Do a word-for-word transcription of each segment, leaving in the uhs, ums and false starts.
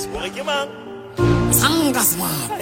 Spore ke mang? Sanga smart.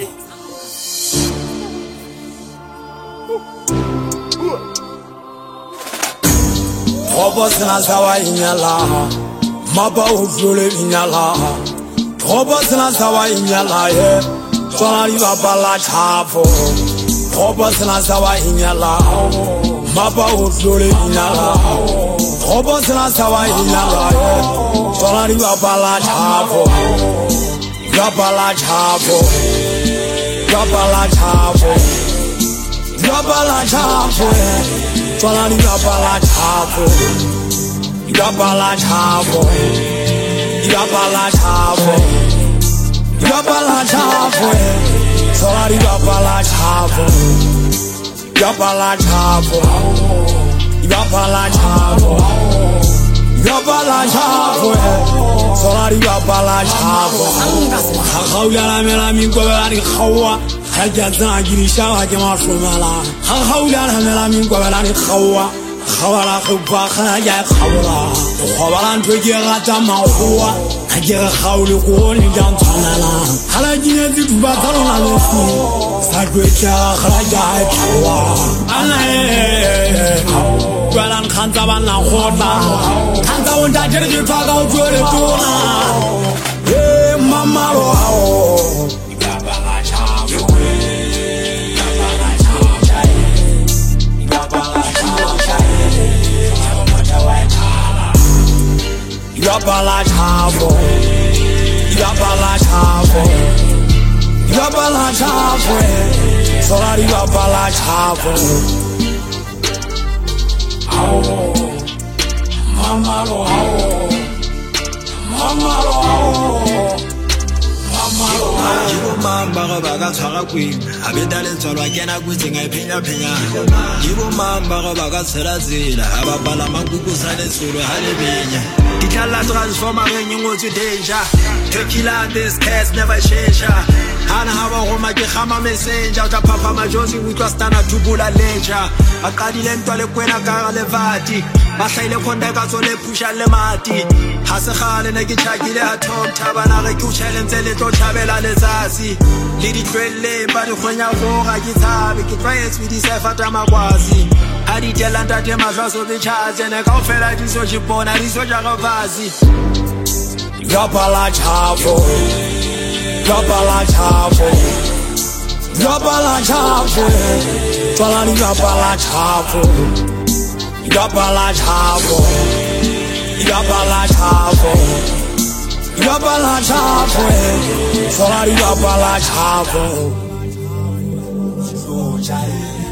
Robos na sawa inyala, maba ufule inyala. Robos na sawa inyala ye, twanali babala chafo. Robos na sawa inyala, maba ufule inyala. Robos na sawa inyala ye, twanali babala chafo. Babala chafo, babala chafo, babala chafo. Twanali babala chafo, babala chafo, babala chafo, babala chafo. Twanali babala chafo, babala chafo, babala chafo, babala chafo. Twanali babala chafo. Khawla la mela min ko la ni khawa. Hajazan giri shawa jama shumala. Khawla la mela min ko la ni khawa. Khawala khubba khaya khawla. Khawala ntoje gata mahuwa. Ajira khawlu ko ni jan tsanala. Hala jine ti tuba talona lefu. Sagwe cha khaya khawla. Anae. Gwalan khanta bana khota. Khanta wonda jere ji twaga ujore tuna. Eh mama ro. Yabala chavo, yabala chavo, yabala chavo, sorry yabala chavo. Oh, mama lo, mama lo, mama lo. Yibo mamba go baga tshwara kweng a be dale tswalwa kena kwetseng a phenya phenya. Yibo mamba go baga tshela tsela a ba bala makuku sa le tsolo ha le benya. Dikala transformer e ngotse danger. Tequila this case never change. Hana ha ba go ma ke khama messenger ta papa majozi utlwa stana tubula ledger. A qadile ntwa le kwena ka le vati. Ba hlaile khonda ka tsole pusha le mati. Ha se khale ne ke tshakile a top tabana re ke challenge le tlo thabela letsatsi. Le di twelle ba di khonya go ga ke tsabe ke tries with this effort amakwazi. A di tela ntate mazwaso be charge ne ka ofela di so jipona di so ja vazi. Yabala chavo, yabala chavo, yabala chavo. Twanali yabala chavo, yabala chavo, yabala chavo, yabala chavo. Twanali yabala chavo.